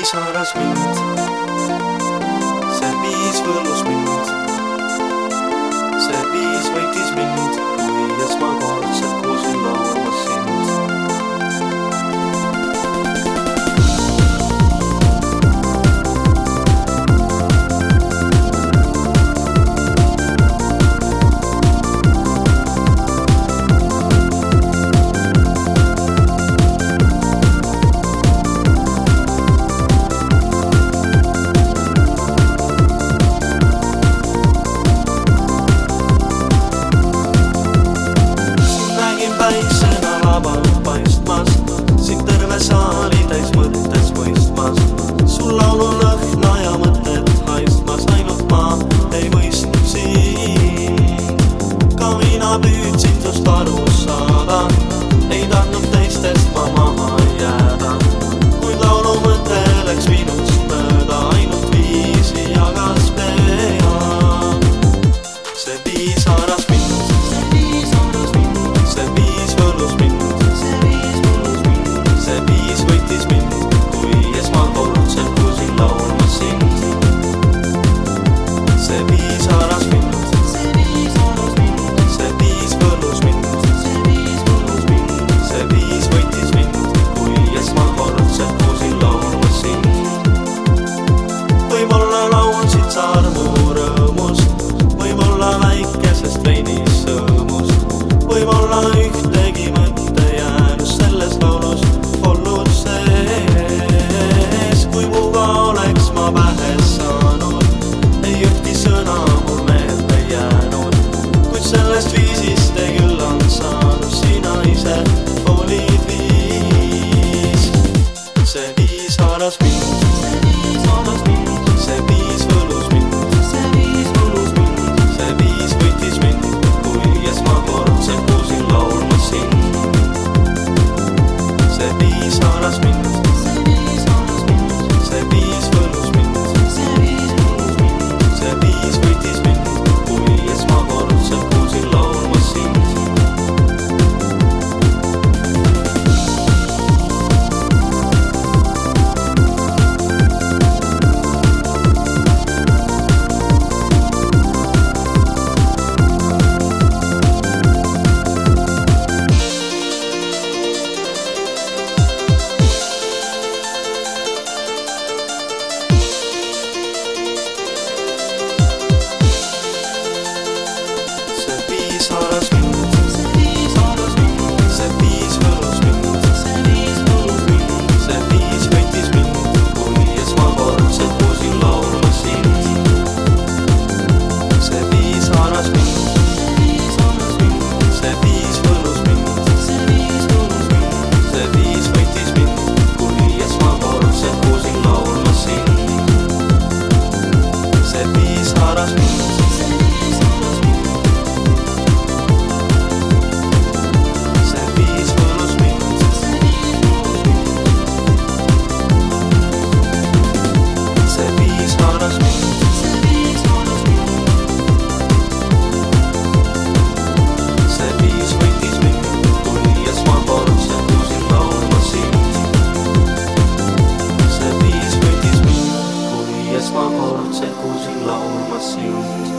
viis haaras mind, see viis võlus mind, see viis võitis mind, kui esmakordselt kuulsin laulmas sind. Päisena vabalt paistmas, sind terve saali täis mõttes mõistmas, sul laulu lõhna ja mõtet haistmas, ainult ma ei mõistnud sind. Ka mina püüdsin sust aru saada, ei tahtnud teistest ma maha jääda, kuid laulu mõte läks minust mööda, ainult viisi jagas pea. See viis haaras mind, see viis võlus mind, see viis võitis mind, kui esmakordselt kuulsin laulmas sind. See viis haaras mind, see viis võlus mind, see viis võitis mind, kui esmakordselt kuulsin laulmas sind. Võib-olla laulsid sa armu rõõmust, võib-olla väikesest veinist sõõmust, võib-olla ühtegi mõtte jäänus selles laulus polnud sees. Kui muga oleks ma pähe saanud, ei ühtki sõna mul meelde jäänud, kuid sellest viisist ei küll on saanud, sina ise olid viis. See viis haaras mind, see viis võlus mind, see viis võitis mind, kui esmakordselt kuulsin laulmas sind. See viis haaras mind, see viis võlus mind, see viis võitis mind, kui esmakordselt kuulsin laulmas sind. Haaras mind, see viis võlus mind, see viis võitis mind, kui esmakordselt kuulsin laulmas sind. See viis haaras mind, see viis võlus mind, see viis võitis mind, kui esmakordselt kuulsin laulmas sind. See viis haaras mind, esmakordselt kuulsin laulmas sind.